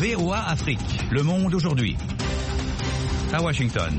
VOA Afrique, le monde aujourd'hui. À Washington.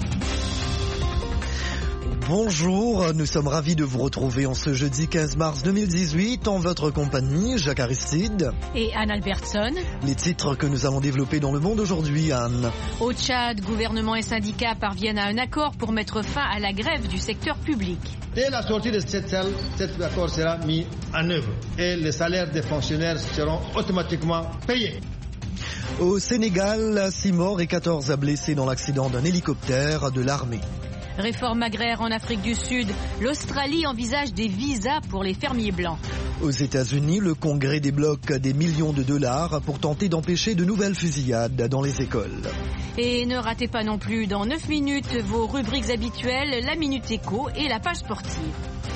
Bonjour, nous sommes ravis de vous retrouver en ce jeudi 15 mars 2018 en votre compagnie, Jacques Aristide et Anne Albertson. Les titres que nous allons développer dans le monde aujourd'hui, Anne. Au Tchad, gouvernement et syndicats parviennent à un accord pour mettre fin à la grève du secteur public. Dès la sortie de cette salle, cet accord sera mis en œuvre et les salaires des fonctionnaires seront automatiquement payés. Au Sénégal, 6 morts et 14 blessés dans l'accident d'un hélicoptère de l'armée. Réforme agraire en Afrique du Sud, l'Australie envisage des visas pour les fermiers blancs. Aux États-Unis, le Congrès débloque des millions de dollars pour tenter d'empêcher de nouvelles fusillades dans les écoles. Et ne ratez pas non plus dans 9 minutes vos rubriques habituelles, la Minute Éco et la page sportive.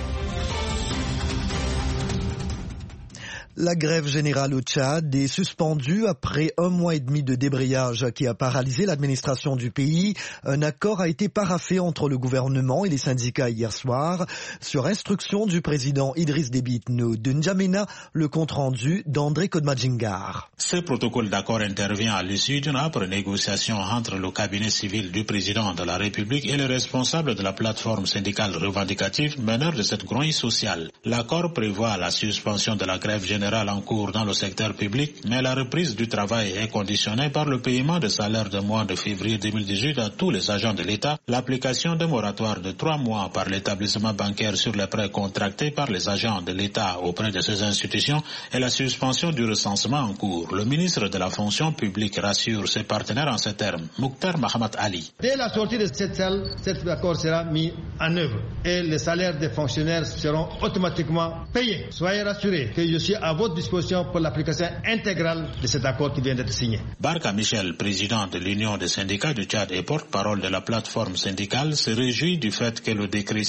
La grève générale au Tchad est suspendue après 1 mois et demi de débrayage qui a paralysé l'administration du pays. Un accord a été paraphé entre le gouvernement et les syndicats hier soir sur instruction du président Idriss Déby Itno. De N'Djamena, le compte-rendu d'André Kodmadjingar. Ce protocole d'accord intervient à l'issue d'une âpre négociation entre le cabinet civil du président de la République et les responsables de la plateforme syndicale revendicative, meneur de cette gronde sociale. L'accord prévoit la suspension de la grève générale en cours dans le secteur public, mais la reprise du travail est conditionnée par le paiement de salaires de mois de février 2018 à tous les agents de l'État, l'application d'un moratoire de 3 mois par l'établissement bancaire sur les prêts contractés par les agents de l'État auprès de ces institutions et la suspension du recensement en cours. Le ministre de la fonction publique rassure ses partenaires en ces termes. Mokhtar Mahamat Ali. Dès la sortie de cette salle, cet accord sera mis en œuvre et les salaires des fonctionnaires seront automatiquement payés. Soyez rassurés que je suis à votre disposition pour l'application intégrale de cet accord qui vient d'être signé. Barka Michel, président de l'Union des syndicats du Tchad et porte-parole de la plateforme syndicale, se réjouit du fait que le décret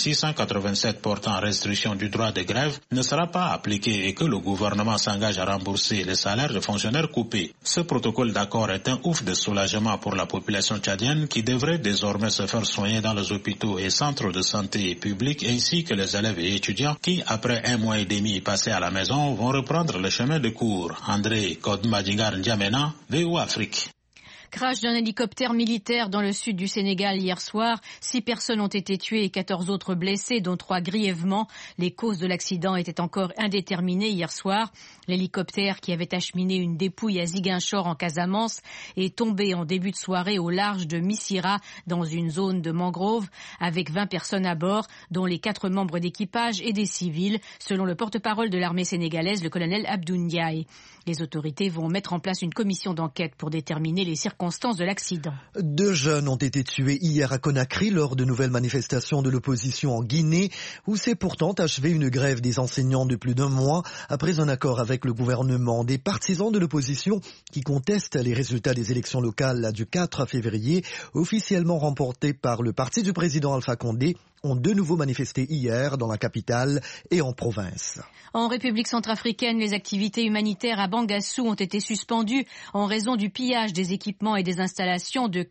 687 portant restriction du droit de grève ne sera pas appliqué et que le gouvernement s'engage à rembourser les salaires de fonctionnaires coupés. Ce protocole d'accord est un ouf de soulagement pour la population tchadienne qui devrait désormais se faire soigner dans les hôpitaux et centres de santé publics ainsi que les élèves et étudiants qui, après 1 mois et demi passés à la maison, vont reprendre le chemin de cours. André Kodmadjingar N'Djamena, VOA Afrique. Crash d'un hélicoptère militaire dans le sud du Sénégal hier soir. 6 personnes ont été tuées et 14 autres blessées, dont 3 grièvement. Les causes de l'accident étaient encore indéterminées hier soir. L'hélicoptère qui avait acheminé une dépouille à Ziguinchor en Casamance est tombé en début de soirée au large de Missira dans une zone de mangrove avec 20 personnes à bord, dont les 4 membres d'équipage et des civils, selon le porte-parole de l'armée sénégalaise, le colonel Abdou Ndiaye. Les autorités vont mettre en place une commission d'enquête pour déterminer les circonstances de l'accident. 2 jeunes ont été tués hier à Conakry lors de nouvelles manifestations de l'opposition en Guinée, où s'est pourtant achevée une grève des enseignants de plus d'1 mois après un accord avec le gouvernement. Des partisans de l'opposition qui contestent les résultats des élections locales du 4 février, officiellement remportées par le parti du président Alpha Condé, ont de nouveau manifesté hier dans la capitale et en province. En République centrafricaine, les activités humanitaires à Bangassou ont été suspendues en raison du pillage des équipements et des installations de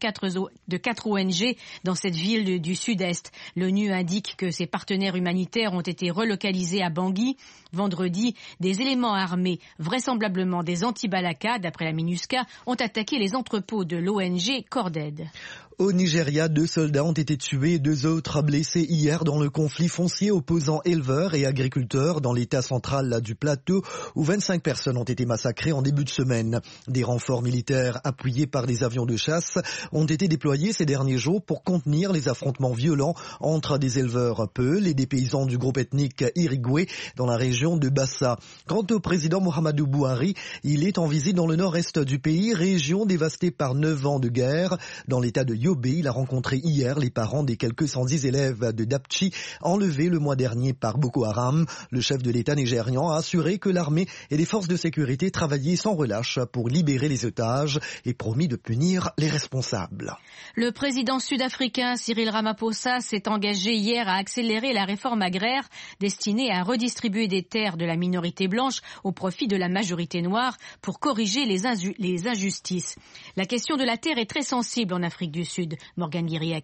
4 ONG dans cette ville du sud-est. L'ONU indique que ses partenaires humanitaires ont été relocalisés à Bangui. Vendredi, des éléments armés, vraisemblablement des anti-Balaka, d'après la MINUSCA, ont attaqué les entrepôts de l'ONG Corded. Au Nigeria, 2 soldats ont été tués et 2 autres blessés hier dans le conflit foncier opposant éleveurs et agriculteurs dans l'état central du plateau où 25 personnes ont été massacrées en début de semaine. Des renforts militaires appuyés par des avions de chasse ont été déployés ces derniers jours pour contenir les affrontements violents entre des éleveurs Peul et des paysans du groupe ethnique Irigwe dans la région de Bassa. Quant au président Muhammadu Buhari, il est en visite dans le nord-est du pays, région dévastée par 9 ans de guerre. Dans l'état de Yobe, il a rencontré hier les parents des quelques 110 élèves de Dapchi enlevés le mois dernier par Boko Haram. Le chef de l'État nigérian a assuré que l'armée et les forces de sécurité travaillaient sans relâche pour libérer les otages et promis de punir les responsables. Le président sud-africain Cyril Ramaphosa s'est engagé hier à accélérer la réforme agraire destinée à redistribuer des terres de la minorité blanche au profit de la majorité noire pour corriger les injustices. La question de la terre est très sensible en Afrique du Sud. Morgane Guiriec.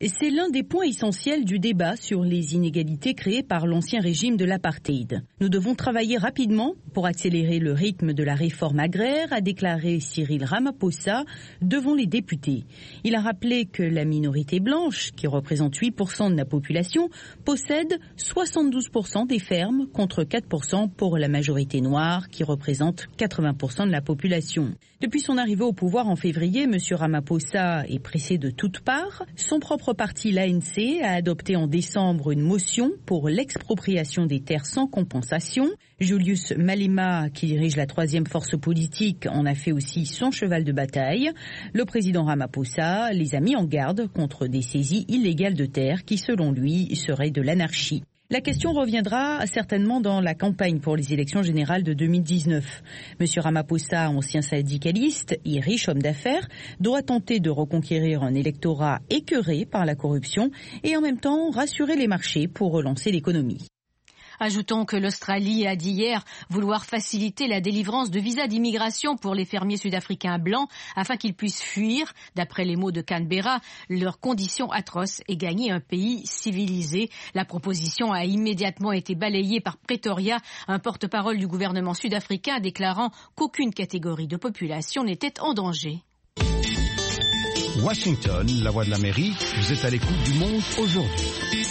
C'est l'un des points essentiels du débat sur les inégalités créées par l'ancien régime de l'apartheid. Nous devons travailler rapidement pour accélérer le rythme de la réforme agraire, a déclaré Cyril Ramaphosa devant les députés. Il a rappelé que la minorité blanche, qui représente 8% de la population, possède 72% des fermes contre 4% pour la majorité noire, qui représente 80% de la population. Depuis son arrivée au pouvoir en février, M. Ramaphosa est pressé de toutes parts. Son propre parti, l'ANC, a adopté en décembre une motion pour l'expropriation des terres sans compensation. Julius Malema, qui dirige la troisième force politique, en a fait aussi son cheval de bataille. Le président Ramaphosa les a mis en garde contre des saisies illégales de terres qui, selon lui, seraient de l'anarchie. La question reviendra certainement dans la campagne pour les élections générales de 2019. M. Ramaphosa, ancien syndicaliste et riche homme d'affaires, doit tenter de reconquérir un électorat écœuré par la corruption et en même temps rassurer les marchés pour relancer l'économie. Ajoutons que l'Australie a dit hier vouloir faciliter la délivrance de visas d'immigration pour les fermiers sud-africains blancs afin qu'ils puissent fuir, d'après les mots de Canberra, leurs conditions atroces et gagner un pays civilisé. La proposition a immédiatement été balayée par Pretoria, un porte-parole du gouvernement sud-africain déclarant qu'aucune catégorie de population n'était en danger. Washington, la voix de l'Amérique, vous êtes à l'écoute du monde aujourd'hui.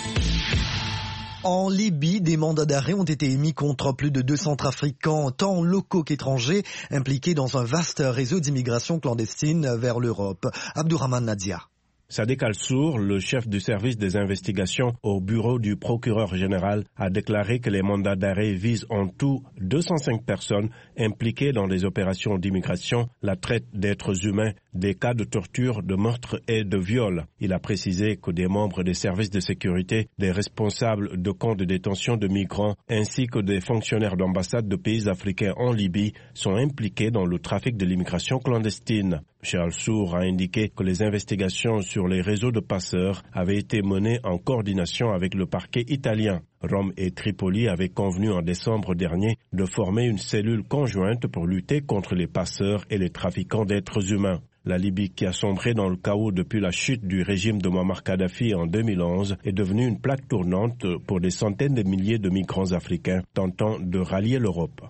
En Libye, des mandats d'arrêt ont été émis contre plus de 200 Centrafricains, tant locaux qu'étrangers, impliqués dans un vaste réseau d'immigration clandestine vers l'Europe. Abdourahmane Nadia. Sadek Al-Sour, le chef du service des investigations au bureau du procureur général, a déclaré que les mandats d'arrêt visent en tout 205 personnes impliquées dans des opérations d'immigration, la traite d'êtres humains, des cas de torture, de meurtre et de viol. Il a précisé que des membres des services de sécurité, des responsables de camps de détention de migrants, ainsi que des fonctionnaires d'ambassades de pays africains en Libye sont impliqués dans le trafic de l'immigration clandestine. M. Al-Sour a indiqué que les investigations sur les réseaux de passeurs avaient été menées en coordination avec le parquet italien. Rome et Tripoli avaient convenu en décembre dernier de former une cellule conjointe pour lutter contre les passeurs et les trafiquants d'êtres humains. La Libye, qui a sombré dans le chaos depuis la chute du régime de Muammar Kadhafi en 2011, est devenue une plaque tournante pour des centaines de milliers de migrants africains tentant de rallier l'Europe.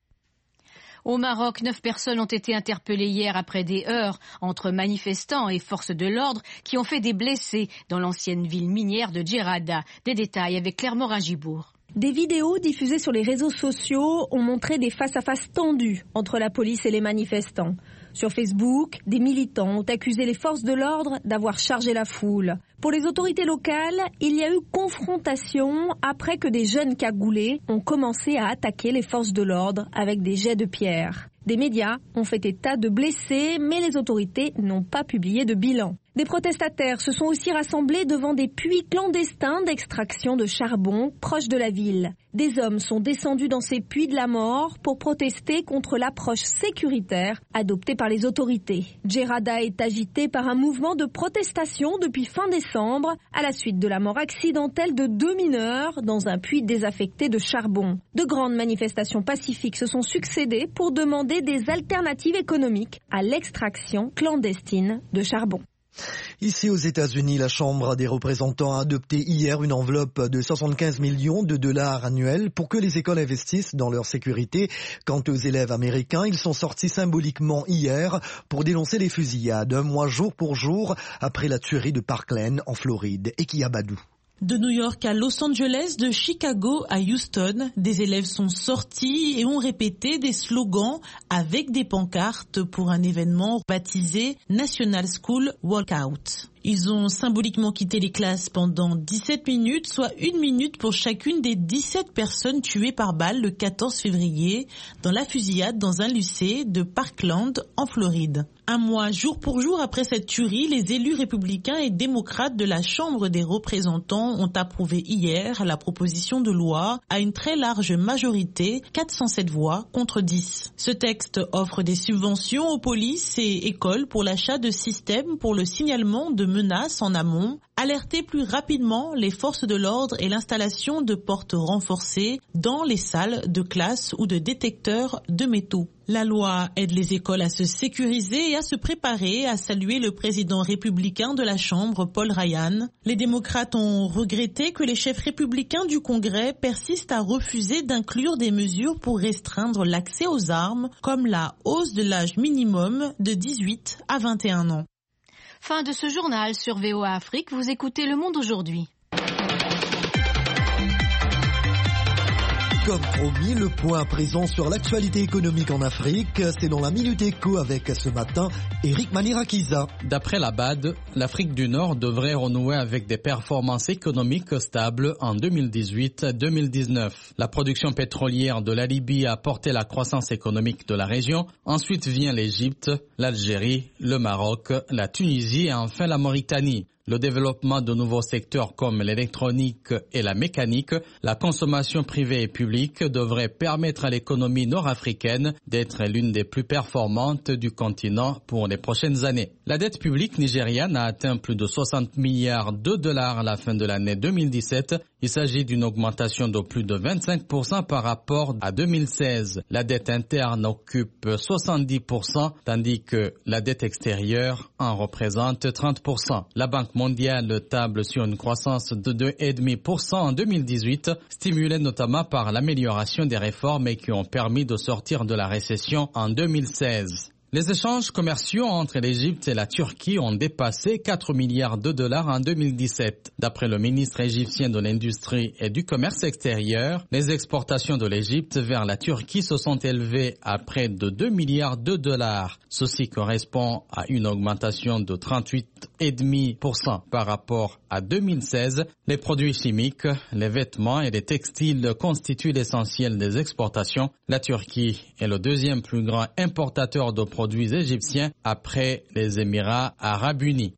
Au Maroc, 9 personnes ont été interpellées hier après des heurts entre manifestants et forces de l'ordre qui ont fait des blessés dans l'ancienne ville minière de Djerada. Des détails avec Claire Morin-Gibourg. Des vidéos diffusées sur les réseaux sociaux ont montré des face-à-face tendus entre la police et les manifestants. Sur Facebook, des militants ont accusé les forces de l'ordre d'avoir chargé la foule. Pour les autorités locales, il y a eu confrontation après que des jeunes cagoulés ont commencé à attaquer les forces de l'ordre avec des jets de pierre. Des médias ont fait état de blessés, mais les autorités n'ont pas publié de bilan. Des protestataires se sont aussi rassemblés devant des puits clandestins d'extraction de charbon proches de la ville. Des hommes sont descendus dans ces puits de la mort pour protester contre l'approche sécuritaire adoptée par les autorités. Djerada est agité par un mouvement de protestation depuis fin décembre à la suite de la mort accidentelle de 2 mineurs dans un puits désaffecté de charbon. De grandes manifestations pacifiques se sont succédées pour demander des alternatives économiques à l'extraction clandestine de charbon. Ici aux États-Unis, la Chambre des représentants a adopté hier une enveloppe de 75 millions de dollars annuels pour que les écoles investissent dans leur sécurité. Quant aux élèves américains, ils sont sortis symboliquement hier pour dénoncer les fusillades, un mois jour pour jour après la tuerie de Parkland en Floride. Et Kia Badou. De New York à Los Angeles, de Chicago à Houston, des élèves sont sortis et ont répété des slogans avec des pancartes pour un événement baptisé National School Walkout. Ils ont symboliquement quitté les classes pendant 17 minutes, soit 1 minute pour chacune des 17 personnes tuées par balle le 14 février dans la fusillade dans un lycée de Parkland en Floride. Un mois jour pour jour après cette tuerie, les élus républicains et démocrates de la Chambre des représentants ont approuvé hier la proposition de loi à une très large majorité, 407 voix contre 10. Ce texte offre des subventions aux polices et écoles pour l'achat de systèmes pour le signalement de menaces en amont, alerter plus rapidement les forces de l'ordre et l'installation de portes renforcées dans les salles de classe ou de détecteurs de métaux. La loi aide les écoles à se sécuriser et à se préparer, a salué le président républicain de la Chambre, Paul Ryan. Les démocrates ont regretté que les chefs républicains du Congrès persistent à refuser d'inclure des mesures pour restreindre l'accès aux armes, comme la hausse de l'âge minimum de 18 à 21 ans. Fin de ce journal sur VOA Afrique. Vous écoutez Le Monde aujourd'hui. Comme promis, le point à présent sur l'actualité économique en Afrique, c'est dans la Minute Éco avec ce matin Eric Manirakiza. D'après la BAD, l'Afrique du Nord devrait renouer avec des performances économiques stables en 2018-2019. La production pétrolière de la Libye a porté la croissance économique de la région. Ensuite vient l'Égypte, l'Algérie, le Maroc, la Tunisie et enfin la Mauritanie. Le développement de nouveaux secteurs comme l'électronique et la mécanique, la consommation privée et publique devrait permettre à l'économie nord-africaine d'être l'une des plus performantes du continent pour les prochaines années. La dette publique nigériane a atteint plus de 60 milliards de dollars à la fin de l'année 2017. Il s'agit d'une augmentation de plus de 25% par rapport à 2016. La dette interne occupe 70%, tandis que la dette extérieure en représente 30%. La Banque mondiale table sur une croissance de 2,5% en 2018, stimulée notamment par l'amélioration des réformes et qui ont permis de sortir de la récession en 2016. Les échanges commerciaux entre l'Égypte et la Turquie ont dépassé 4 milliards de dollars en 2017. D'après le ministre égyptien de l'Industrie et du Commerce extérieur, les exportations de l'Égypte vers la Turquie se sont élevées à près de 2 milliards de dollars. Ceci correspond à une augmentation de 38,5% par rapport à 2016. Les produits chimiques, les vêtements et les textiles constituent l'essentiel des exportations. La Turquie est le deuxième plus grand importateur de produits égyptiens après les Émirats arabes unis.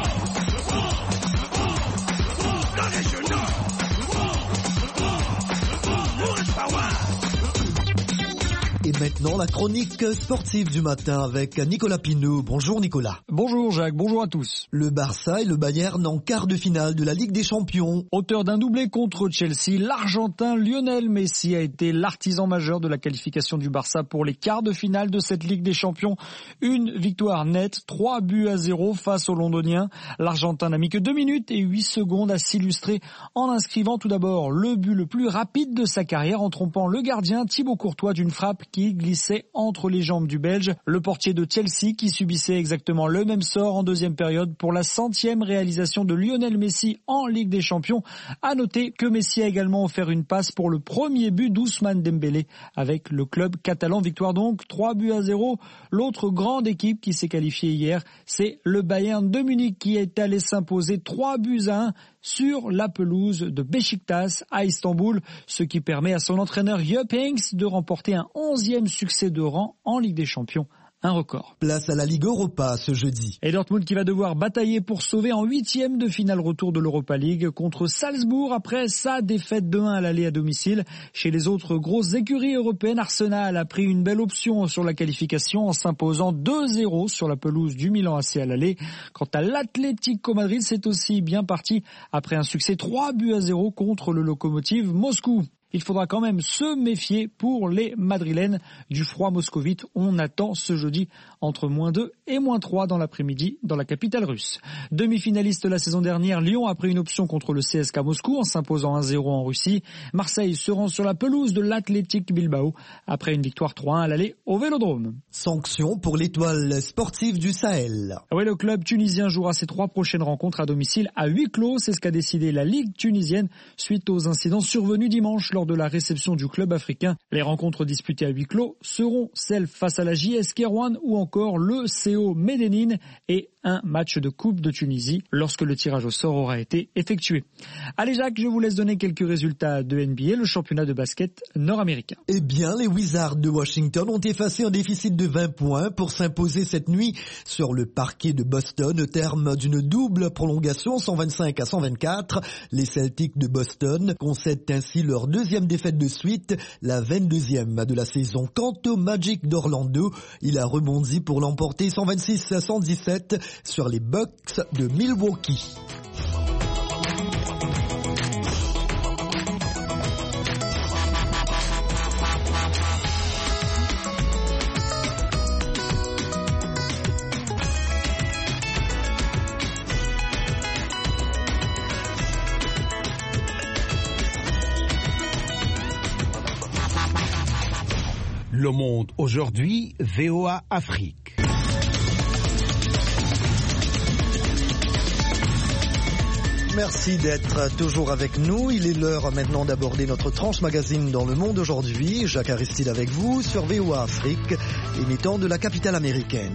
Et maintenant, la chronique sportive du matin avec Nicolas Pinault. Bonjour Nicolas. Bonjour Jacques, bonjour à tous. Le Barça et le Bayern en quart de finale de la Ligue des Champions. Auteur d'un doublé contre Chelsea, l'Argentin Lionel Messi a été l'artisan majeur de la qualification du Barça pour les quarts de finale de cette Ligue des Champions. Une victoire nette, 3-0 face aux Londoniens. L'Argentin n'a mis que 2 minutes et 8 secondes à s'illustrer en inscrivant tout d'abord le but le plus rapide de sa carrière en trompant le gardien Thibaut Courtois d'une frappe qui glissait entre les jambes du Belge. Le portier de Chelsea qui subissait exactement le même sort en deuxième période pour la 100e réalisation de Lionel Messi en Ligue des Champions. À noter que Messi a également offert une passe pour le premier but d'Ousmane Dembélé avec le club catalan. Victoire donc 3-0. L'autre grande équipe qui s'est qualifiée hier, c'est le Bayern de Munich qui est allé s'imposer 3-1 sur la pelouse de Beşiktaş à Istanbul, ce qui permet à son entraîneur Jupp Heynckes de remporter un 11e succès de rang en Ligue des Champions. Un record. Place à la Ligue Europa ce jeudi. Et Dortmund qui va devoir batailler pour sauver en 8e de finale retour de l'Europa League contre Salzbourg après sa défaite de 1 à l'aller à domicile. Chez les autres grosses écuries européennes, Arsenal a pris une belle option sur la qualification en s'imposant 2-0 sur la pelouse du Milan AC à l'aller. Quant à l'Atlético Madrid, c'est aussi bien parti après un succès 3-0 contre le Lokomotiv Moscou. Il faudra quand même se méfier pour les Madrilènes du froid moscovite. On attend ce jeudi entre -2 et -3 dans l'après-midi dans la capitale russe. Demi-finaliste la saison dernière, Lyon a pris une option contre le CSKA Moscou en s'imposant 1-0 en Russie. Marseille se rend sur la pelouse de l'Athletic Bilbao après une victoire 3-1 à l'aller au Vélodrome. Sanction pour l'étoile sportive du Sahel. Oui, le club tunisien jouera ses 3 prochaines rencontres à domicile à huis clos. C'est ce qu'a décidé la Ligue tunisienne suite aux incidents survenus dimanche lors de la réception du club africain. Les rencontres disputées à huis clos seront celles face à la JS Kairouan ou encore le CO Medellín et un match de Coupe de Tunisie lorsque le tirage au sort aura été effectué. Allez Jacques, je vous laisse donner quelques résultats de NBA, le championnat de basket nord-américain. Eh bien, les Wizards de Washington ont effacé un déficit de 20 points pour s'imposer cette nuit sur le parquet de Boston au terme d'une double prolongation 125-124. Les Celtics de Boston concèdent ainsi leur deuxième défaite de suite, la 22e de la saison. Quant au Magic d'Orlando, il a rebondi pour l'emporter 126-117 sur les Bucks de Milwaukee. Le Monde aujourd'hui, VOA Afrique. Merci d'être toujours avec nous. Il est l'heure maintenant d'aborder notre tranche magazine dans Le Monde aujourd'hui. Jacques Aristide avec vous sur VOA Afrique, émettant de la capitale américaine.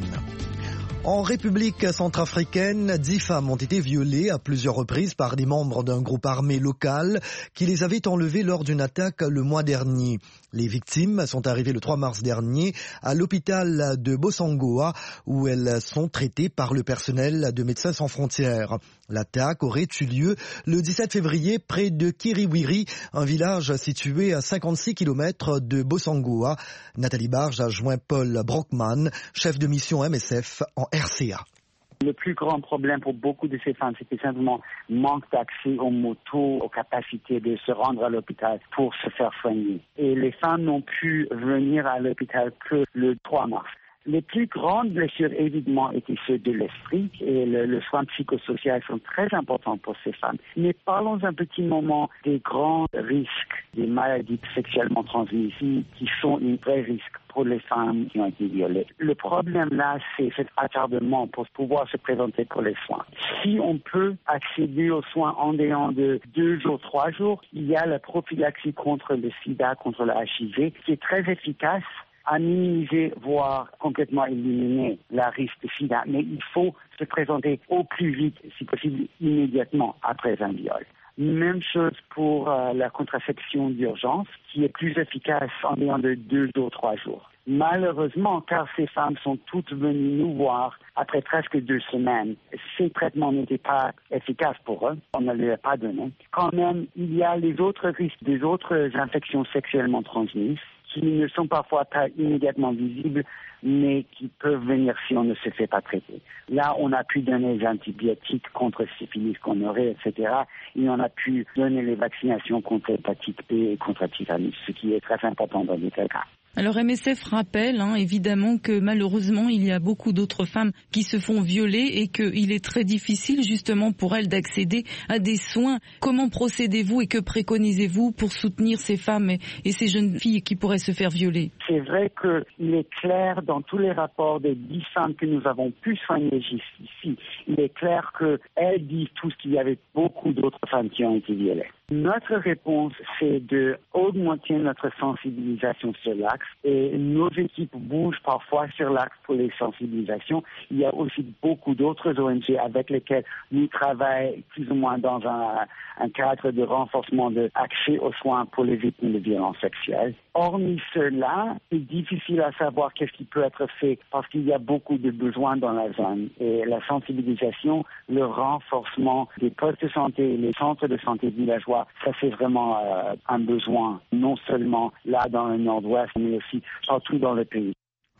En République centrafricaine, 10 femmes ont été violées à plusieurs reprises par des membres d'un groupe armé local qui les avait enlevées lors d'une attaque le mois dernier. Les victimes sont arrivées le 3 mars dernier à l'hôpital de Bossangoa où elles sont traitées par le personnel de Médecins sans frontières. L'attaque aurait eu lieu le 17 février près de Kiriwiri, un village situé à 56 km de Bossangoa. Nathalie Barge a joint Paul Brockman, chef de mission MSF en RCA. Le plus grand problème pour beaucoup de ces femmes, c'était simplement manque d'accès aux motos, aux capacités de se rendre à l'hôpital pour se faire soigner. Et les femmes n'ont pu venir à l'hôpital que le 3 mars. Les plus grandes blessures, évidemment, étaient ceux de l'esprit et le soin psychosocial sont très importants pour ces femmes. Mais parlons un petit moment des grands risques des maladies sexuellement transmissibles qui sont un vrai risque pour les femmes qui ont été violées. Le problème là, c'est cet attardement pour pouvoir se présenter pour les soins. Si on peut accéder aux soins en dehors de 2 jours, 3 jours, il y a la prophylaxie contre le sida, contre le HIV, qui est très efficace à minimiser, voire complètement éliminer la risque de sida. Mais il faut se présenter au plus vite, si possible, immédiatement après un viol. Même chose pour la contraception d'urgence, qui est plus efficace en dehors de 2 jours, 3 jours. Malheureusement, car ces femmes sont toutes venues nous voir après presque 2 semaines, ces traitements n'étaient pas efficaces pour eux, on ne les a pas donnés. Quand même, il y a les autres risques des autres infections sexuellement transmises, qui ne sont parfois pas immédiatement visibles, mais qui peuvent venir si on ne se fait pas traiter. Là, on a pu donner les antibiotiques contre syphilis, gonorrhée, etc. Et on a pu donner les vaccinations contre l'hépatite B et contre tétanus, ce qui est très important dans les cas. Alors MSF rappelle évidemment que malheureusement il y a beaucoup d'autres femmes qui se font violer et qu'il est très difficile justement pour elles d'accéder à des soins. Comment procédez-vous et que préconisez-vous pour soutenir ces femmes et ces jeunes filles qui pourraient se faire violer? C'est vrai qu'il est clair dans tous les rapports des 10 femmes que nous avons pu soigner ici, il est clair qu'elles disent tous qu'il y avait beaucoup d'autres femmes qui ont été violées. Notre réponse, c'est d'augmenter notre sensibilisation sur l'axe et nos équipes bougent parfois sur l'axe pour les sensibilisations. Il y a aussi beaucoup d'autres ONG avec lesquelles nous travaillons plus ou moins dans un cadre de renforcement de l'accès aux soins pour les victimes de violences sexuelles. Hormis cela, c'est difficile à savoir qu'est-ce qui peut être fait parce qu'il y a beaucoup de besoins dans la zone et la sensibilisation, le renforcement des postes de santé et les centres de santé villageois, ça c'est vraiment un besoin, non seulement là dans le nord-ouest, mais aussi partout dans le pays.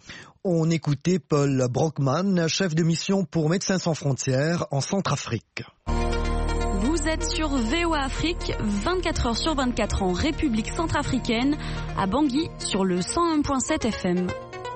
On écoutait Paul Brockman, chef de mission pour Médecins sans frontières en Centrafrique. Vous êtes sur VOA Afrique, 24 heures sur 24 en République centrafricaine, à Bangui sur le 101.7 FM.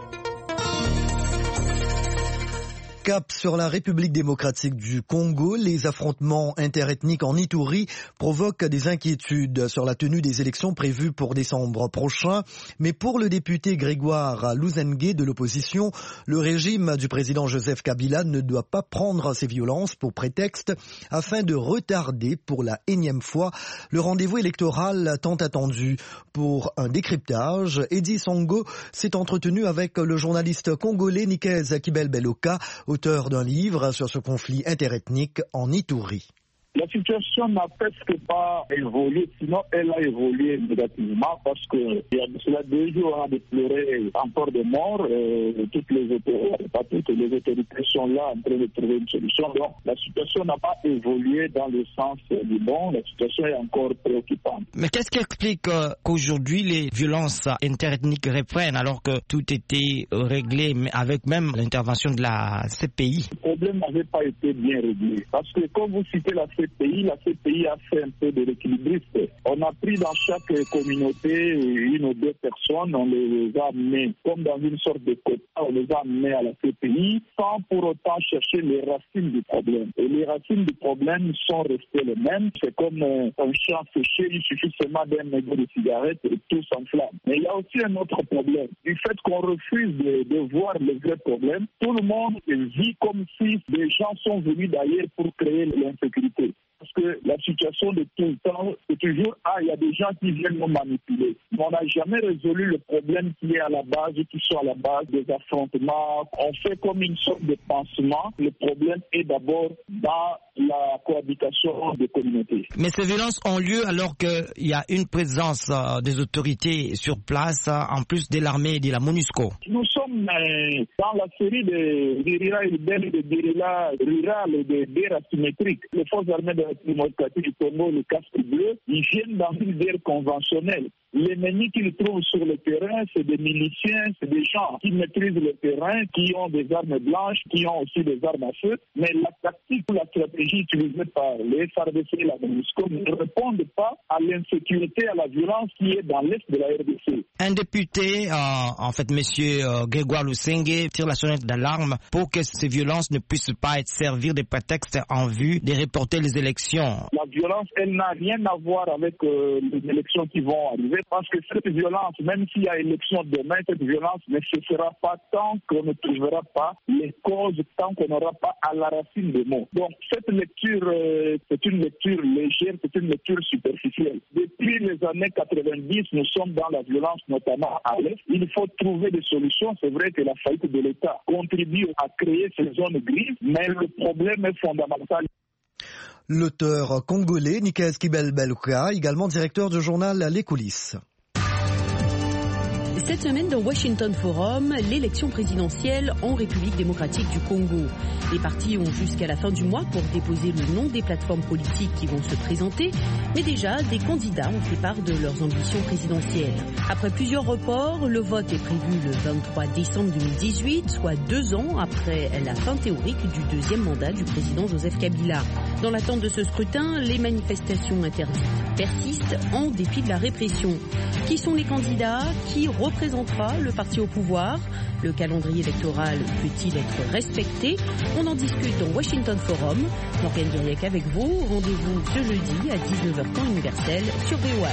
Cap sur la République démocratique du Congo, les affrontements interethniques en Ituri provoquent des inquiétudes sur la tenue des élections prévues pour décembre prochain. Mais pour le député Grégoire Luzengue de l'opposition, le régime du président Joseph Kabila ne doit pas prendre ces violences pour prétexte afin de retarder pour la énième fois le rendez-vous électoral tant attendu. Pour un décryptage, Eddy Songo s'est entretenu avec le journaliste congolais Nikez Kibel-Beloka, auteur d'un livre sur ce conflit interethnique en Ituri. La situation n'a presque pas évolué, sinon elle a évolué négativement parce qu'il y a de cela 2 jours on a déploré encore des morts. Toutes les autorités sont là en train de trouver une solution. Donc la situation n'a pas évolué dans le sens du bon, la situation est encore préoccupante. Mais qu'est-ce qui explique qu'aujourd'hui les violences interethniques reprennent alors que tout était réglé avec même l'intervention de la CPI? Le problème n'avait pas été bien réglé parce que comme vous citez la CPI. La CPI a fait un peu de l'équilibriste. On a pris dans chaque communauté une ou deux personnes, on les a amenés comme dans une sorte de quota, on les a amenés à la CPI sans pour autant chercher les racines du problème. Et les racines du problème sont restées les mêmes. C'est comme un champ séché, il suffit seulement d'un mégot de cigarette et tout s'enflamme. Mais il y a aussi un autre problème. Du fait qu'on refuse de voir les vrais problèmes, tout le monde vit comme si des gens sont venus d'ailleurs pour créer l'insécurité. Parce que la situation de tout le temps, c'est toujours, il y a des gens qui viennent nous manipuler. Mais on n'a jamais résolu le problème qui est à la base, qui sont à la base des affrontements. On fait comme une sorte de pansement. Le problème est d'abord dans la cohabitation des communautés. Mais ces violences ont lieu alors qu'il y a une présence des autorités sur place, en plus de l'armée et de la MONUSCO. Nous sommes dans la série de guérillas urbaines et de guérillas rurales et de guerres asymétriques. Les forces armées de la démocratie du Congo, le casque bleu, ils viennent dans une guerre conventionnelle. L'ennemi qu'ils trouvent sur le terrain, c'est des miliciens, c'est des gens qui maîtrisent le terrain, qui ont des armes blanches, qui ont aussi des armes à feu. Mais la tactique ou la stratégie utilisée par les FARDC et la MONUSCO ne répondent pas à l'insécurité, à la violence qui est dans l'est de la RDC. Un député, monsieur Grégoire Lusenge, tire la sonnette d'alarme pour que ces violences ne puissent pas servir de prétexte en vue de reporter les élections. La violence, elle n'a rien à voir avec les élections qui vont arriver. Parce que cette violence, même s'il y a élection demain, cette violence ne cessera pas tant qu'on ne trouvera pas les causes, tant qu'on n'aura pas à la racine des mots. Donc cette lecture, c'est une lecture légère, c'est une lecture superficielle. Depuis les années 90, nous sommes dans la violence, notamment à l'Est. Il faut trouver des solutions. C'est vrai que la faillite de l'État contribue à créer ces zones grises, mais le problème est fondamental. L'auteur congolais Nikes Kibel-Beluka, également directeur du journal Les Coulisses. Cette semaine, dans Washington Forum, l'élection présidentielle en République démocratique du Congo. Les partis ont jusqu'à la fin du mois pour déposer le nom des plateformes politiques qui vont se présenter, mais déjà, des candidats ont fait part de leurs ambitions présidentielles. Après plusieurs reports, le vote est prévu le 23 décembre 2018, soit 2 ans après la fin théorique du deuxième mandat du président Joseph Kabila. Dans l'attente de ce scrutin, les manifestations interdites persistent en dépit de la répression. Qui sont les candidats? Qui représentera le parti au pouvoir? Le calendrier électoral peut-il être respecté? On en discute dans Washington Forum. Morgane Duriac avec vous. Rendez-vous ce jeudi à 19h temps universel sur VOA.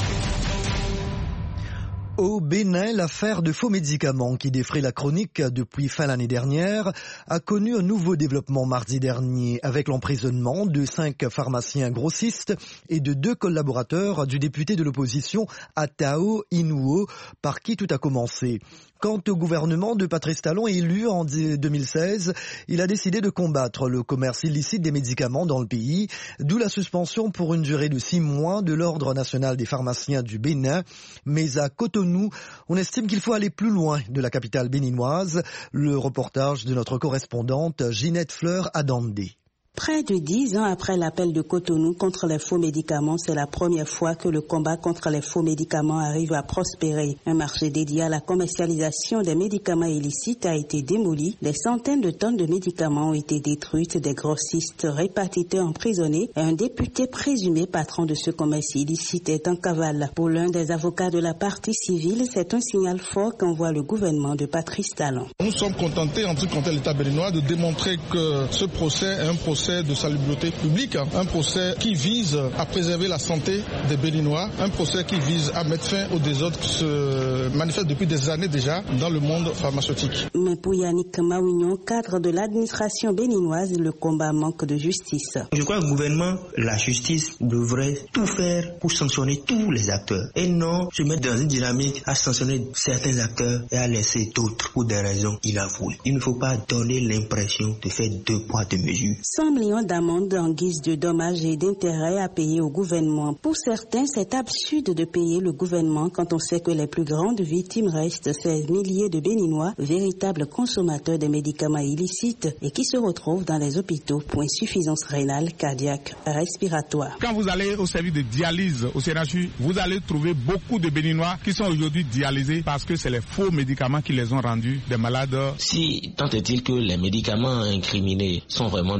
Au Bénin, l'affaire de faux médicaments qui défraie la chronique depuis fin l'année dernière a connu un nouveau développement mardi dernier avec l'emprisonnement de 5 pharmaciens grossistes et de 2 collaborateurs du député de l'opposition Atao Inuo, par qui tout a commencé. Quant au gouvernement de Patrice Talon élu en 2016, il a décidé de combattre le commerce illicite des médicaments dans le pays, d'où la suspension pour une durée de 6 mois de l'Ordre national des pharmaciens du Bénin. Mais à Cotonou, on estime qu'il faut aller plus loin de la capitale béninoise. Le reportage de notre correspondante Ginette Fleur-Adandé. Près de 10 ans après l'appel de Cotonou contre les faux médicaments, c'est la première fois que le combat contre les faux médicaments arrive à prospérer. Un marché dédié à la commercialisation des médicaments illicites a été démoli. Des centaines de tonnes de médicaments ont été détruites, des grossistes répartiteurs emprisonnés et un député présumé patron de ce commerce illicite est en cavale. Pour l'un des avocats de la partie civile, c'est un signal fort qu'envoie le gouvernement de Patrice Talon. Nous sommes contentés, en tout cas l'État béninois, de démontrer que ce procès est un procès de salubrité publique, un procès qui vise à préserver la santé des Béninois, un procès qui vise à mettre fin au désordre qui se manifeste depuis des années déjà dans le monde pharmaceutique. Mais pour Yannick Mawignon, cadre de l'administration béninoise, le combat manque de justice. Je crois que le gouvernement, la justice devrait tout faire pour sanctionner tous les acteurs et non se mettre dans une dynamique à sanctionner certains acteurs et à laisser d'autres pour des raisons inavouées. Il ne faut pas donner l'impression de faire 2 poids 2 mesures. 100 millions d'amendes en guise de dommages et d'intérêts à payer au gouvernement. Pour certains, c'est absurde de payer le gouvernement quand on sait que les plus grandes victimes restent ces milliers de Béninois, véritables consommateurs de médicaments illicites et qui se retrouvent dans les hôpitaux pour insuffisance rénale, cardiaque, respiratoire. Quand vous allez au service de dialyse au CNHU, vous allez trouver beaucoup de Béninois qui sont aujourd'hui dialysés parce que c'est les faux médicaments qui les ont rendus des malades. Si tant est-il que les médicaments incriminés sont vraiment de faux médicaments,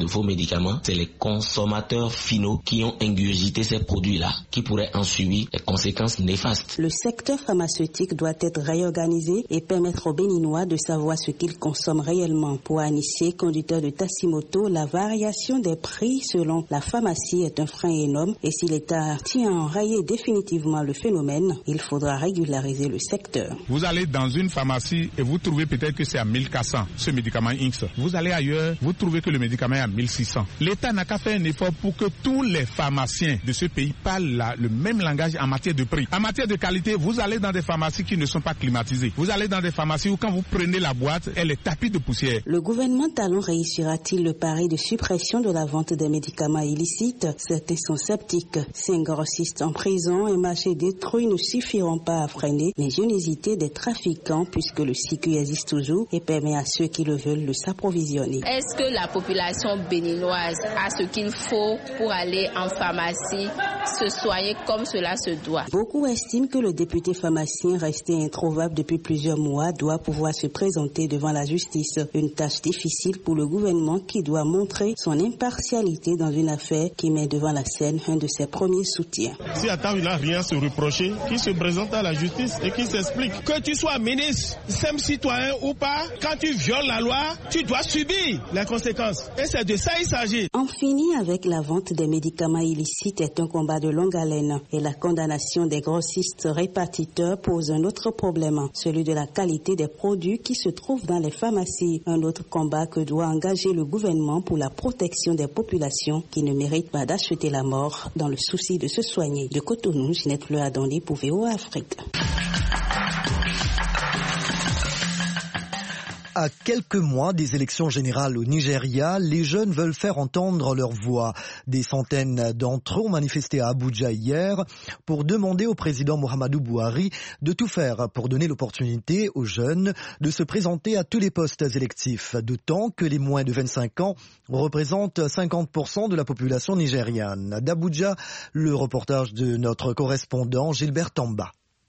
médicaments, c'est les consommateurs finaux qui ont ingurgité ces produits-là, qui pourraient en subir les conséquences néfastes. Le secteur pharmaceutique doit être réorganisé et permettre aux Béninois de savoir ce qu'ils consomment réellement. Pour Anissé, conducteur de Tassimoto, la variation des prix selon la pharmacie est un frein énorme et si l'État tient à enrayer définitivement le phénomène, il faudra régulariser le secteur. Vous allez dans une pharmacie et vous trouvez peut-être que c'est à 1400, ce médicament X. Vous allez ailleurs, vous trouvez que le médicament est à 1600. L'État n'a qu'à faire un effort pour que tous les pharmaciens de ce pays parlent le même langage en matière de prix. En matière de qualité, vous allez dans des pharmacies qui ne sont pas climatisées. Vous allez dans des pharmacies où quand vous prenez la boîte, elle est tapie de poussière. Le gouvernement talon réussira-t-il le pari de suppression de la vente des médicaments illicites? Certains sont sceptiques. 5 grossistes en prison, un marché détruit ne suffiront pas à freiner l'ingéniosité des trafiquants puisque le circuit existe toujours et permet à ceux qui le veulent de s'approvisionner. Est-ce que la population béninoise a ce qu'il faut pour aller en pharmacie, se soigner comme cela se doit? Beaucoup estiment que le député pharmacien resté introuvable depuis plusieurs mois doit pouvoir se présenter devant la justice. Une tâche difficile pour le gouvernement qui doit montrer son impartialité dans une affaire qui met devant la scène un de ses premiers soutiens. Si Attaf n'a rien à se reprocher, qu'il se présente à la justice et qu'il s'explique. Que tu sois ministre, simple citoyen ou pas, quand tu violes la loi, tu dois subir les conséquences. Et c'est de ça il s'agit. En finir avec la vente des médicaments illicites est un combat de longue haleine et la condamnation des grossistes répartiteurs pose un autre problème, celui de la qualité des produits qui se trouvent dans les pharmacies. Un autre combat que doit engager le gouvernement pour la protection des populations qui ne méritent pas d'acheter la mort dans le souci de se soigner. De Cotonou, Ginette Le Adondé pour VOA Afrique. À quelques mois des élections générales au Nigeria, les jeunes veulent faire entendre leur voix. Des centaines d'entre eux ont manifesté à Abuja hier pour demander au président Muhammadu Buhari de tout faire pour donner l'opportunité aux jeunes de se présenter à tous les postes électifs, d'autant que les moins de 25 ans représentent 50% de la population nigériane. D'Abuja, le reportage de notre correspondant Gilbert Tamba.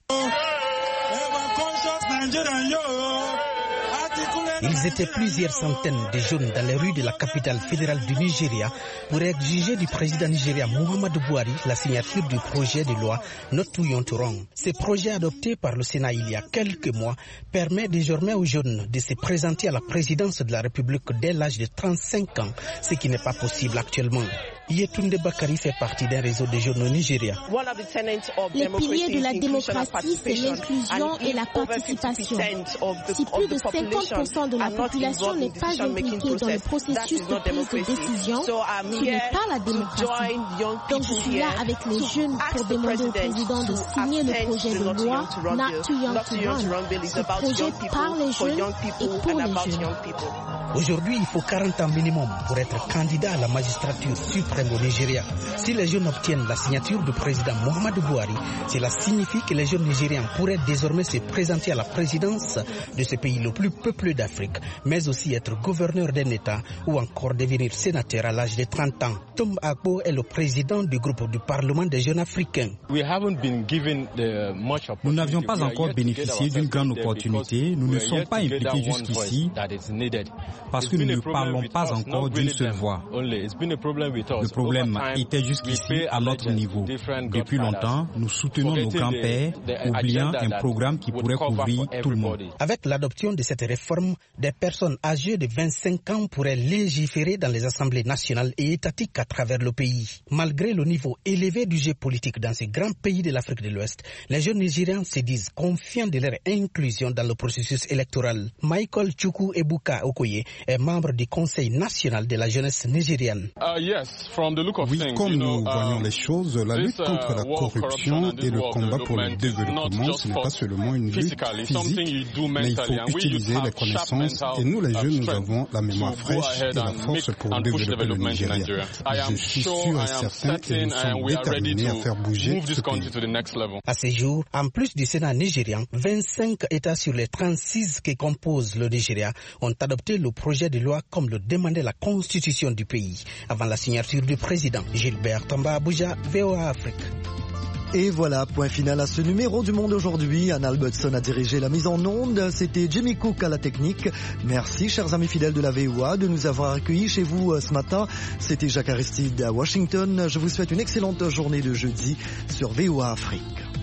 Ils étaient plusieurs centaines de jeunes dans les rues de la capitale fédérale du Nigeria pour exiger du président nigérien Muhammadu Buhari la signature du projet de loi Not Too Young to Run. Ce projet adopté par le Sénat il y a quelques mois permet désormais aux jeunes de se présenter à la présidence de la République dès l'âge de 35 ans, ce qui n'est pas possible actuellement. Yetunde Bakari fait partie d'un réseau de jeunes au Nigeria. Les piliers de la démocratie, c'est l'inclusion et la participation. Si plus de 50% de la population n'est pas impliquée dans le processus de prise de décision, ce n'est pas la démocratie. Donc je suis là avec les jeunes pour demander au président de signer le projet de loi Not Too Young to Run. Ce projet par les jeunes et pour les jeunes. Aujourd'hui, il faut 40 ans minimum pour être candidat à la magistrature suprême au Nigeria. Si les jeunes obtiennent la signature du président Muhammadu Buhari, cela signifie que les jeunes Nigériens pourraient désormais se présenter à la présidence de ce pays le plus peuplé d'Afrique, mais aussi être gouverneur d'un État ou encore devenir sénateur à l'âge de 30 ans. Tom Agbo est le président du groupe du Parlement des jeunes africains. Nous n'avions pas encore bénéficié d'une grande opportunité. Nous ne sommes pas impliqués jusqu'ici parce que nous ne parlons pas encore d'une seule voix. Le problème était jusqu'ici à notre niveau. Depuis longtemps, nous soutenons nos grands-pères, oubliant un programme qui pourrait couvrir tout le monde. Avec l'adoption de cette réforme, des personnes âgées de 25 ans pourraient légiférer dans les assemblées nationales et étatiques à travers le pays. Malgré le niveau élevé du jeu politique dans ces grands pays de l'Afrique de l'Ouest, les jeunes Nigériens se disent confiants de leur inclusion dans le processus électoral. Michael Chukwu Ebuka Okoye est membre du Conseil national de la jeunesse nigérienne. Oui, comme nous voyons les choses, la lutte contre la corruption et le combat pour le développement, ce n'est pas seulement une lutte physique, mais il faut utiliser les connaissances et nous les jeunes, nous avons la mémoire fraîche et la force pour développer le Nigeria. Je suis sûr et certain que nous sommes déterminés à faire bouger ce pays. À ce jour, en plus du Sénat nigérian, 25 États sur les 36 qui composent le Nigeria ont adopté le projet de loi comme le demandait la constitution du pays. Avant la signature du président, Gilbert Tamba, Abuja, VOA Afrique. Et voilà, point final à ce numéro du Monde aujourd'hui. Anna Albertson a dirigé la mise en onde. C'était Jimmy Cook à la technique. Merci, chers amis fidèles de la VOA, de nous avoir accueillis chez vous ce matin. C'était Jacques Aristide à Washington. Je vous souhaite une excellente journée de jeudi sur VOA Afrique.